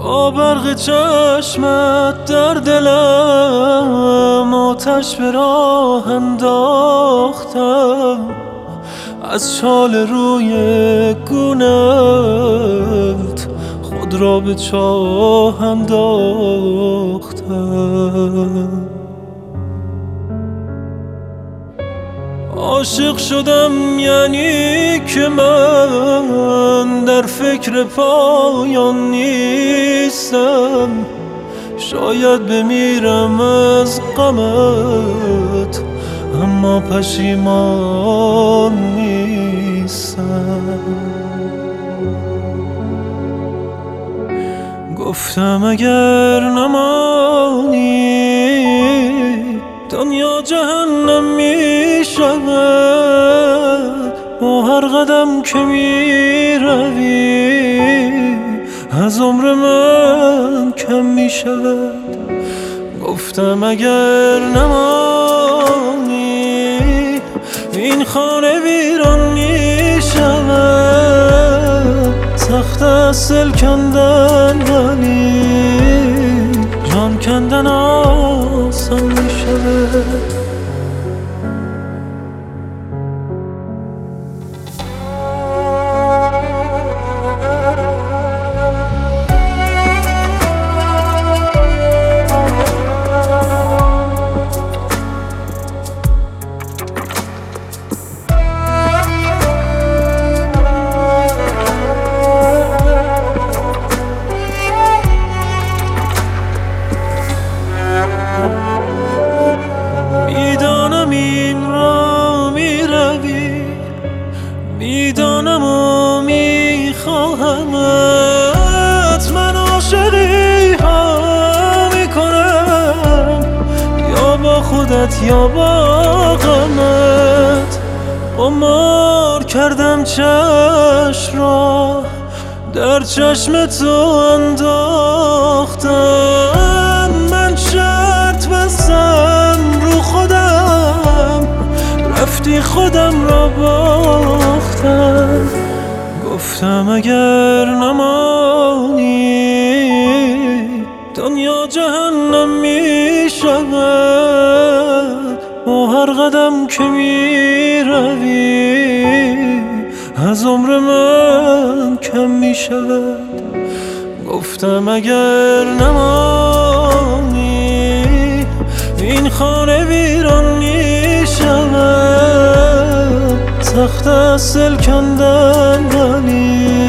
با برق چشمت در دلم آتش به راه انداختم، از شال روی گونت خود را به چاه انداختم. عاشق شدم یعنی که من در فکر پایان نیستم، شاید بمیرم از غمت اما پشیمان نیستم. گفتم اگر نمانی دنیا جهنم می شود، با هر قدم که می روی از عمر من کم می شود. گفتم اگر نمانی این خانه ویران می شود، سخت است دل کندن ولی جان کندن آسان می شود. میدانم و میخواهمت، من عاشقی ها میکنم، یا با خودت یا با غمت. قمار کردم چشم را در چشم تو انداختم، من شرط بستم رو خودم، رفتی خودم را باختم. گفتم اگر نمانی دنیا جهنم می شود، با هر قدم که می روی از عمر من کم می شود. گفتم اگر نمانی این خانه ویران می شود، سخت است دل کندن ولی